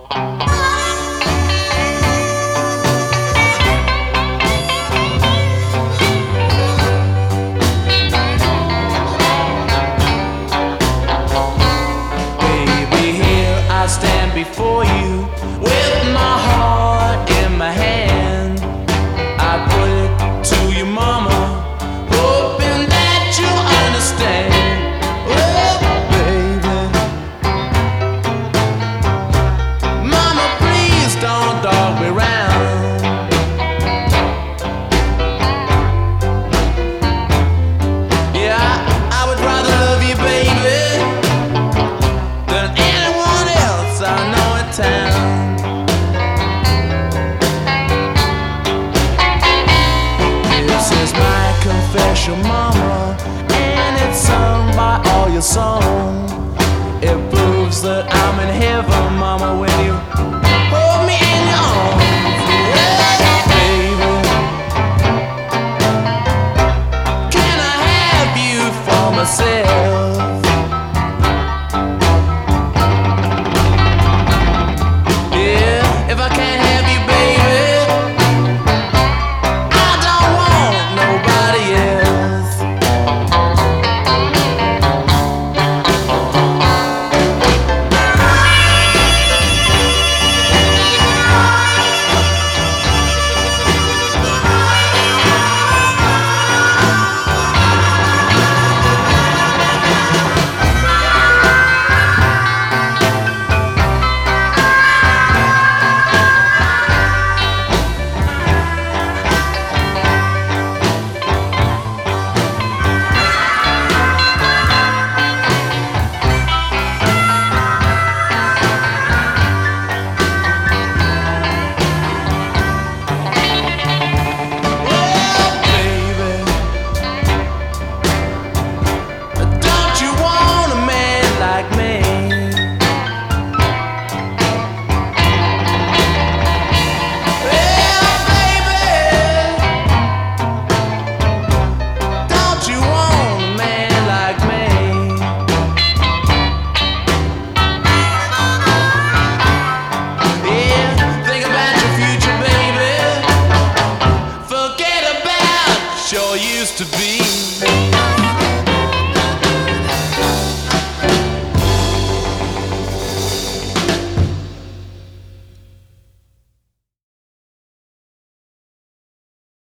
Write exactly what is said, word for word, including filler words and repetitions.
Baby, here I stand before you with my heart in my hand. I put it to your mama, hoping that you'll understand. Oh, baby, mama, please don't dog me round. Yeah, I, I would rather love you, baby, than anyone else I know in town. This is my confession, mama, and it's sung by all your song. It proves that I'm in heaven, mama, when you hold me in your arms. Yeah, baby, can I have you for myself? Yeah, if I can't have you, baby, I don't want nobody else. Sure used to be.